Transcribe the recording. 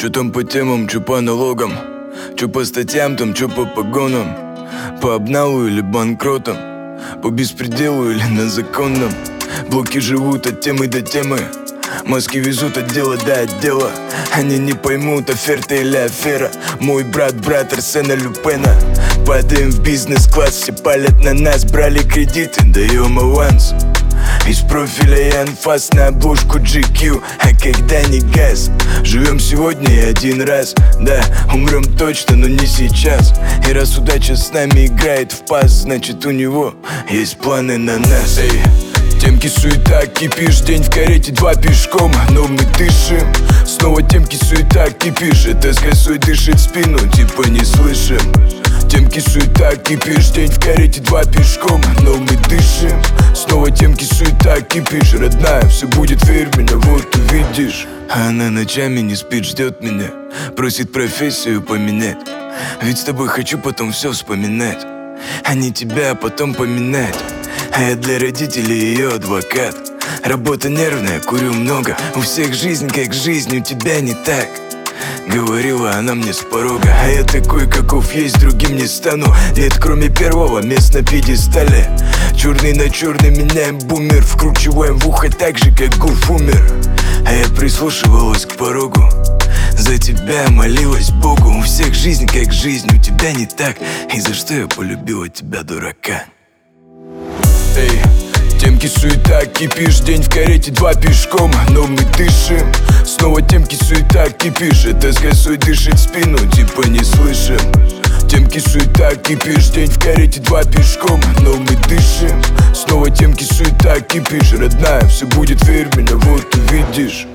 Чё там по темам, чё по налогам, чё по статьям там, чё по погонам, по обналу или банкротам, по беспределу или на законном. Блоки живут от темы до темы, мозги везут от дела до отдела. Они не поймут, оферта или афера. Мой брат Арсена Люпена. Падаем в бизнес-класс, все палят на нас. Брали кредиты, даем аванс. Из профиля и анфас на обложку GQ. А когда не газ, живем сегодня и один раз. Да, умрем точно, но не сейчас. И раз удача с нами играет в пас, значит у него есть планы на нас. Эй, темки, суета, кипиш, день в карете, 2 пешком, но мы дышим. Снова темки, суета, кипиш, это с косой дышит спину, типа не слышим. Темки, суета, кипиш, день в карете, 2 пешком, но мы дышим. Снова темки, суета, кипиш, родная, все будет, верь в меня, вот увидишь. А она ночами не спит, ждет меня, просит профессию поменять. Ведь с тобой хочу потом все вспоминать, а не тебя потом поминать. А я для родителей ее адвокат. Работа нервная, курю много. У всех жизнь как жизнь, у тебя не так. Говорила она мне с порога. А я такой, каков есть, другим не стану. Нет, кроме первого, мест на пьедестале. Черный на черный меняем бумер. Вкручиваем в ухо так же, как Гуф умер. А я прислушивалась к порогу, за тебя молилась Богу. У всех жизнь как жизнь, у тебя не так. И за что я полюбила тебя, дурака? Эй, темки, суета, кипиш, день в карете, 2 пешком, но мы дышим. Снова темки, суета, кипиш, это с косой дышит спину, типа не слышим. Темки, суета, кипиш, день в карете, 2 пешком, но мы дышим. Снова темки, суета, кипиш, родная, все будет, верь в меня, вот увидишь.